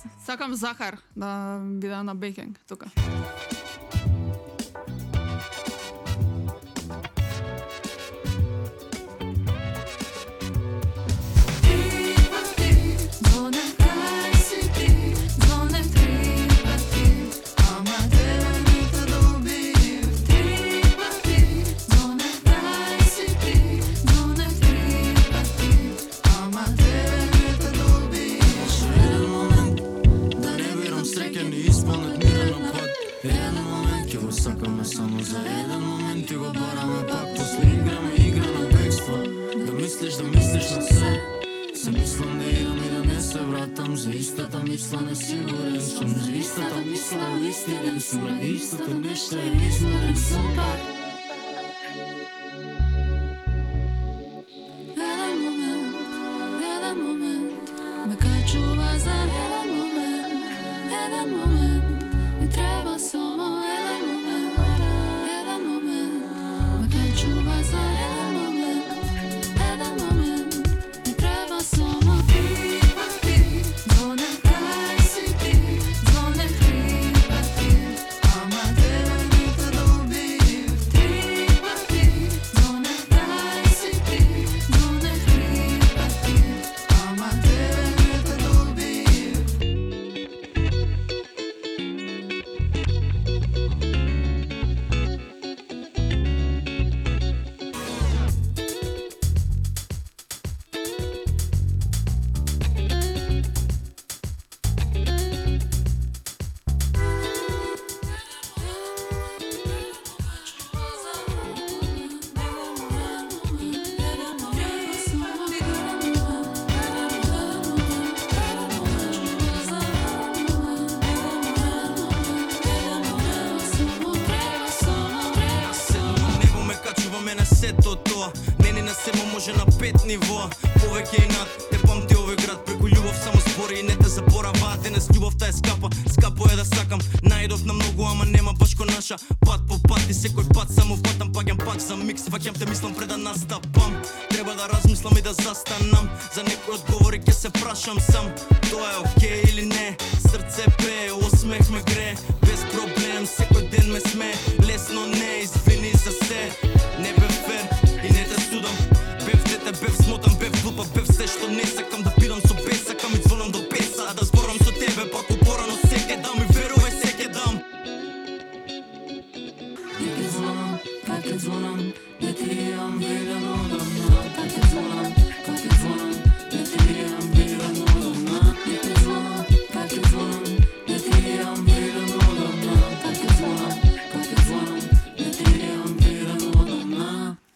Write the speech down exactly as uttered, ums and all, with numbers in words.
сакам Захар да биде на бекинг тука. Само за един момент и го бараме пак после играме игра на бегство. Да мислиш, да мислиш на все. Се мислам да идам и да не се вратам. За истата мисля несигурен съм. За истата мисля истинен съм. Ради истата нещо е измерен съм пак. Един момент, един момент ме качува за един момент. Един момент ми трябва само един момент. Не ни на сема може на пет ниво. Повеќе и над, те памти овој град. Преку љубов само збори и не те забораваат. Денес љубовта е скапа, скапо е да сакам. Најдов на многу, ама нема баш ко наша. Пат по пат и секој пат само впатам. Паѓам пак за микс, фаќам те мислам пред да настапам. Треба да размислам и да застанам. За некој одговори ќе се прашам сам. Тоа е окей или не? Срце пее, осмех ме гре. Без проблем, секој ден ме сме.